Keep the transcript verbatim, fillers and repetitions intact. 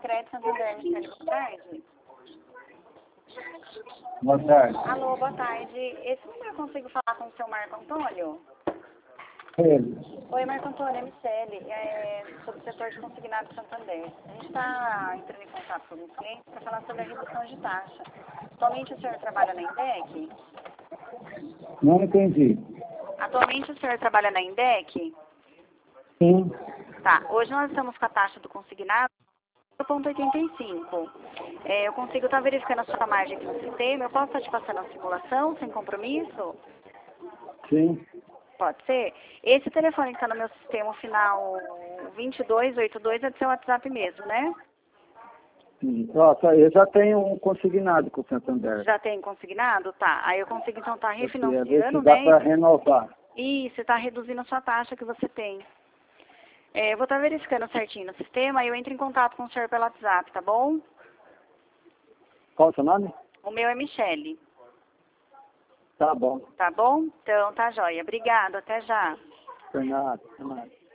Sicredi Santander, Michele, boa tarde. Boa tarde. Alô, boa tarde. Esse número eu consigo falar com o seu Marco Antônio? Ele. Oi, Marco Antônio, é Michele, é, sobre o setor de consignado de Santander. A gente está entrando em contato com alguns clientes para falar sobre a redução de taxa. Atualmente o senhor trabalha na Indec? Não entendi. Atualmente o senhor trabalha na Indec? Sim. Tá, hoje nós estamos com a taxa do consignado zero vírgula oitenta e cinco. É, eu consigo estar verificando a sua margem aqui no sistema. Eu posso estar te passando a simulação sem compromisso? Sim. Pode ser? Esse telefone que está no meu sistema, o final vinte e dois oitenta e dois, é do seu WhatsApp mesmo, né? Sim. Nossa, eu já tenho um consignado com o Santander. Já tem consignado? Tá. Aí eu consigo então estar Eu queria ver refinanciando, se dá né? para renovar. E você está reduzindo a sua taxa que você tem. É, eu vou estar verificando certinho no sistema e eu entro em contato com o senhor pelo WhatsApp, tá bom? Qual o seu nome? O meu é Michele. Tá bom. Tá bom? Então, tá joia. Obrigada, até já. Por nada, por nada.